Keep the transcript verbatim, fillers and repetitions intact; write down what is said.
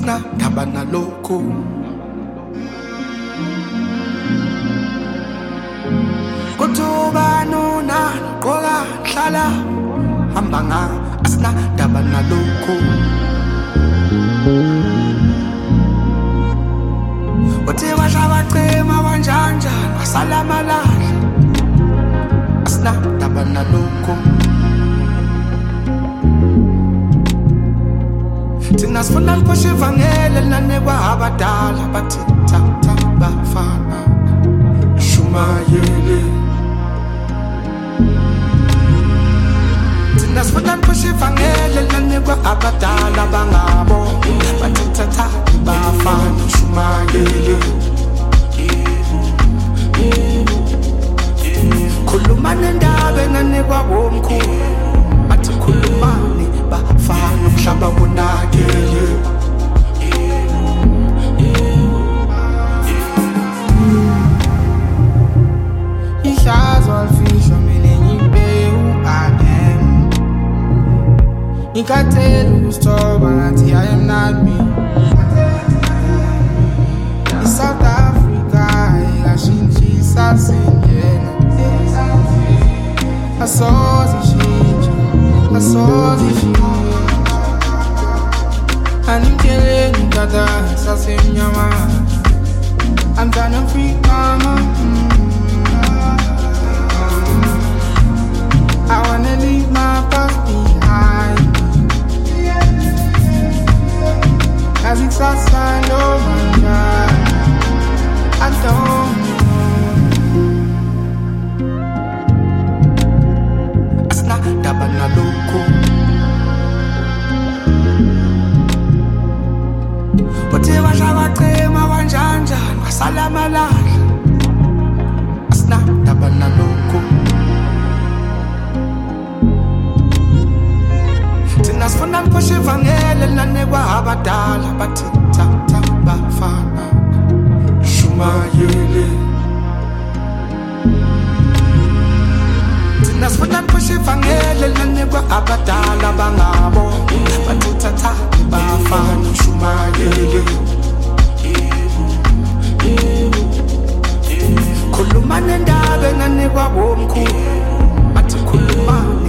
asinandaba nalokhu. Kutubana noqoka hlala hamba nga asinandaba nalokhu. Uthi washawacema wanjanja wasalamalala asinandaba nalokhu. Thina sifuna liphosha ivangeli lanekwa abadala bathi thatha bafana shumayele. Thina sifuna liphosha ivangeli lanekwa abadala bangabo bathi thatha bafana shumayele. Khuluma nendaba enanekwa bomkhulu bathi khulumani bafana umhlaba wonakele. Ihlazo alifisho mina ngibheka u-Adam. Ngikathela ukusthoba ngathi I am not me. I-South Africa ikashintshisa singena. Asozishintsha, asozishintsha. Animkeleni ngikada sasemnyama. I'm trying to free mama. I wanna leave my past behind. As it's outside, oh my God, I don't know. Asinandaba nalokhu. Uthi washawacema wanjanja wasalamalala asinandaba nalokhu. Thina sifuna liphosha ivangeli lanekwa abadala bathi thatha bafana shumayele. Thina sifuna liphosha ivangeli lanekwa abadala bangabo bathi thatha bafana shumayele. Khuluma nendaba enanekwa bomkhulu bathi khulumani